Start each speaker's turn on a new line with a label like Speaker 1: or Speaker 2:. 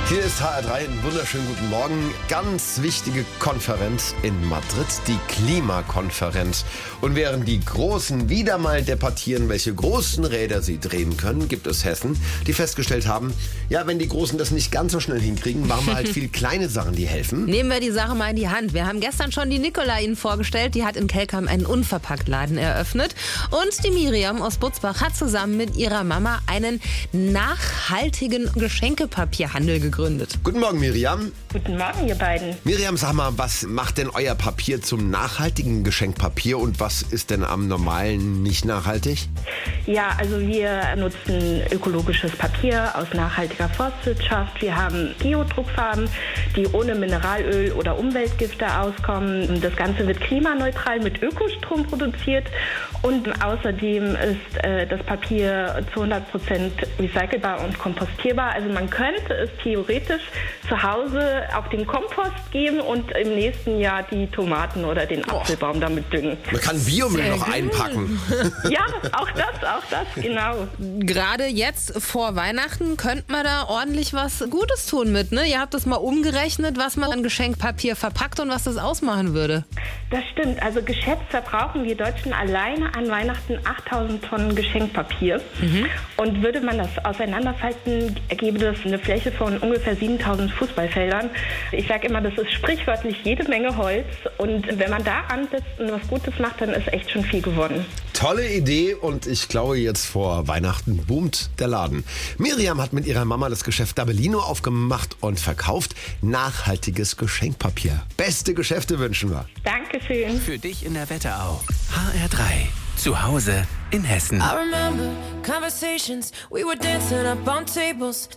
Speaker 1: Hier ist HR3, einen wunderschönen guten Morgen. Ganz wichtige Konferenz in Madrid, die Klimakonferenz. Und während die Großen wieder mal debattieren, welche großen Räder sie drehen können, gibt es Hessen, die festgestellt haben, ja, wenn die Großen das nicht ganz so schnell hinkriegen, machen wir halt viele kleine Sachen, die helfen.
Speaker 2: Nehmen wir die Sache mal in die Hand. Wir haben gestern schon die Nicola Ihnen vorgestellt. Die hat in Kelkheim einen Unverpacktladen eröffnet. Und die Miriam aus Butzbach hat zusammen mit ihrer Mama einen nachhaltigen Geschenkepapierhandel gegründet.
Speaker 1: Guten Morgen, Miriam.
Speaker 3: Guten Morgen, ihr beiden.
Speaker 1: Miriam, sag mal, was macht denn euer Papier zum nachhaltigen Geschenkpapier und was ist denn am normalen nicht nachhaltig?
Speaker 3: Ja, also wir nutzen ökologisches Papier aus nachhaltiger Forstwirtschaft. Wir haben Biodruckfarben, die ohne Mineralöl oder Umweltgifte auskommen. Das Ganze wird klimaneutral mit Ökostrom produziert und außerdem ist das Papier zu 100% recycelbar und kompostierbar. Also man könnte es theoretisch zu Hause auf den Kompost geben und im nächsten Jahr die Tomaten oder den Apfelbaum damit düngen.
Speaker 1: Man kann Biomüll noch einpacken.
Speaker 3: Ja, auch das, genau.
Speaker 2: Gerade jetzt vor Weihnachten könnte man da ordentlich was Gutes tun mit, ne? Ihr habt das mal umgerechnet, was man an Geschenkpapier verpackt und was das ausmachen würde.
Speaker 3: Das stimmt. Also geschätzt verbrauchen wir Deutschen alleine an Weihnachten 8000 Tonnen Geschenkpapier. Und würde man das auseinanderfalten, ergebe das eine Fläche von ungefähr 7000 Fußballfeldern. Ich sage immer, das ist sprichwörtlich jede Menge Holz. Und wenn man da ansetzt und was Gutes macht, dann ist echt schon viel gewonnen.
Speaker 1: Tolle Idee und ich glaube, jetzt vor Weihnachten boomt der Laden. Miriam hat mit ihrer Mama das Geschäft Dabellino aufgemacht und verkauft nachhaltiges Geschenkpapier. Beste Geschäfte wünschen wir.
Speaker 3: Dankeschön.
Speaker 4: Für dich in der Wetterau. HR3. Zu Hause in Hessen.
Speaker 5: I remember conversations, we were dancing up on tables.